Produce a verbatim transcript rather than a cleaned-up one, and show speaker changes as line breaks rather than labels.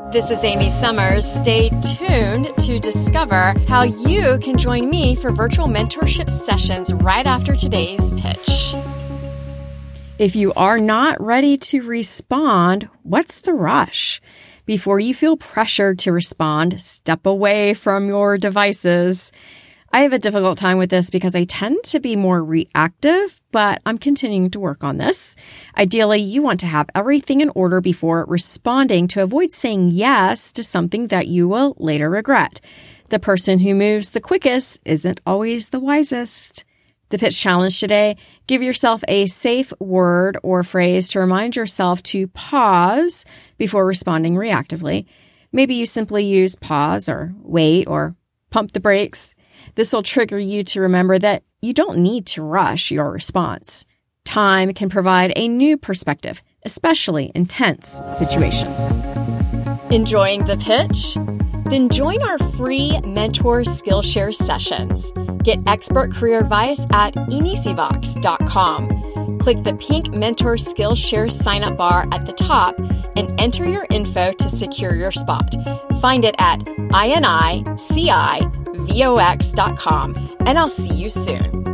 This is Amy Summers. Stay tuned to discover how you can join me for virtual mentorship sessions right after today's pitch. If you are not ready to respond, what's the rush? Before you feel pressured to respond, step away from your devices. I have a difficult time with this because I tend to be more reactive, but I'm continuing to work on this. Ideally, you want to have everything in order before responding to avoid saying yes to something that you will later regret. The person who moves the quickest isn't always the wisest. The pitch challenge today, give yourself a safe word or phrase to remind yourself to pause before responding reactively. Maybe you simply use pause or wait or pump the brakes. This will trigger you to remember that you don't need to rush your response. Time can provide a new perspective, especially in tense situations. Enjoying the pitch? Then join our free Mentor Skillshare sessions. Get expert career advice at inisivox dot com. Click the pink Mentor Skillshare sign-up bar at the top and enter your info to secure your spot. Find it at inicivox dot com, and I'll see you soon.